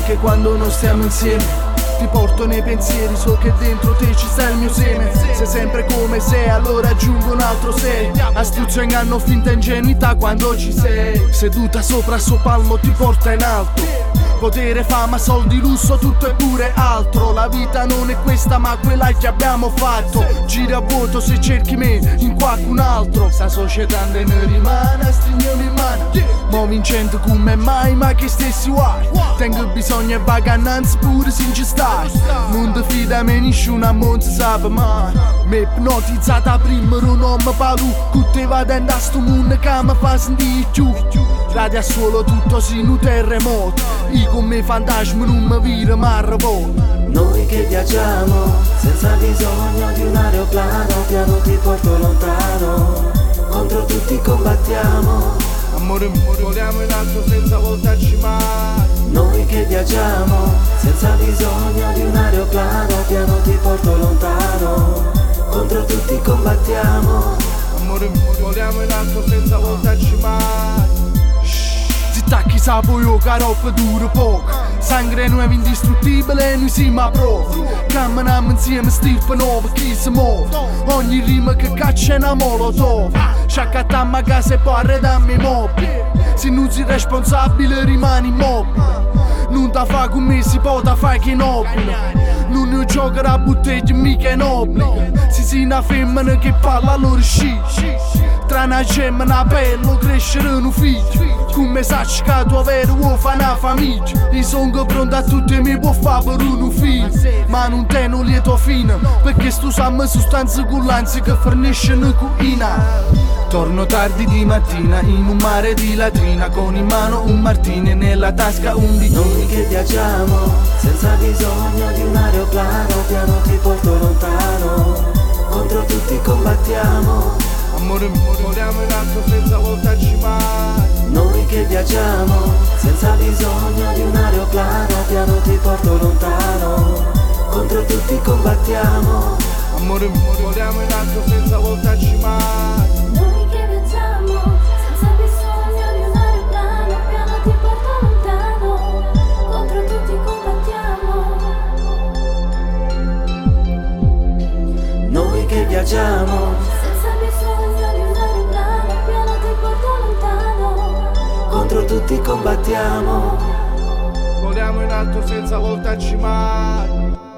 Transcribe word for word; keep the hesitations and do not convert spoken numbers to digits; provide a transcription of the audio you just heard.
anche quando non stiamo insieme. Ti porto nei pensieri, so che dentro te ci sta il mio seme. Sei sempre come sei, allora aggiungo un altro sei. Astuzia, inganno, finta ingenuità quando ci sei. Seduta sopra il suo palmo ti porta in alto. Potere, fama, soldi, lusso, tutto e pure altro. La vita non è questa ma quella che abbiamo fatto. Gira a vuoto se cerchi me in qualcun altro. Sta società ne rimane, stringiamo in mano. Mo vincente come mai, ma che stessi guai. Tengo bisogno e vagananza pure sin ci stai. Non ti fida me nessuno, non si sa mai. Mi ipnotizzata prima un nome palu. Che te va dentro a sto mondo che mi fa sentire più. Radio a solo tutto sin un terremoto. Io con me fantasmi non mi viro ma revoto. Noi che viaggiamo senza bisogno di un aeroplano, piano ti porto lontano, contro tutti combattiamo. Amore, voliamo in alto senza voltarci mai. Noi che viaggiamo senza bisogno di un aeroplano, piano ti porto lontano, contro tutti combattiamo. Amore, voliamo in alto senza voltarci mai. Zittacchi sapo io carop dura poco. Sangue nuovo indistruttibile e noi siamo a prova. Camminiamo insieme stirpe nuova chi si muove. Ogni rima che caccia è una molotov. Sciaccattammo a casa e poi arredammo i mobili. Se non sei responsabile rimani immobile. Non da fa con me si può da fare che nobile. Non ne gioco a bottiglia mica è nobile. Se sei una femmina che parla allora sci. Tra una gemma e una pelle crescere un figlio. Come sacci che tu avere vuoi fare una famiglia. Io sono pronto a tutti e mi può fare per un figlio. Ma non tengo lieto fine, perché sto siamo sostanze cullanze che forniscono cucina. Torno tardi di mattina in un mare di latrina, con in mano un martini e nella tasca un bicchiere. Noi che viaggiamo senza bisogno di un aeroplano, piano ti porto lontano, contro tutti combattiamo. Amore, voliamo in alto senza voltarci mai. Noi che viaggiamo senza bisogno di un aeroplano, piano ti porto lontano, contro tutti combattiamo. Amore, voliamo in alto senza voltarci mai. Noi che viaggiamo senza bisogno di un aeroplano, piano ti porto lontano, contro tutti combattiamo. Noi che viaggiamo Senza bisogno di un aeroplano, piano ti porto lontano, contro tutti combattiamo. Voliamo in alto senza voltarci mai.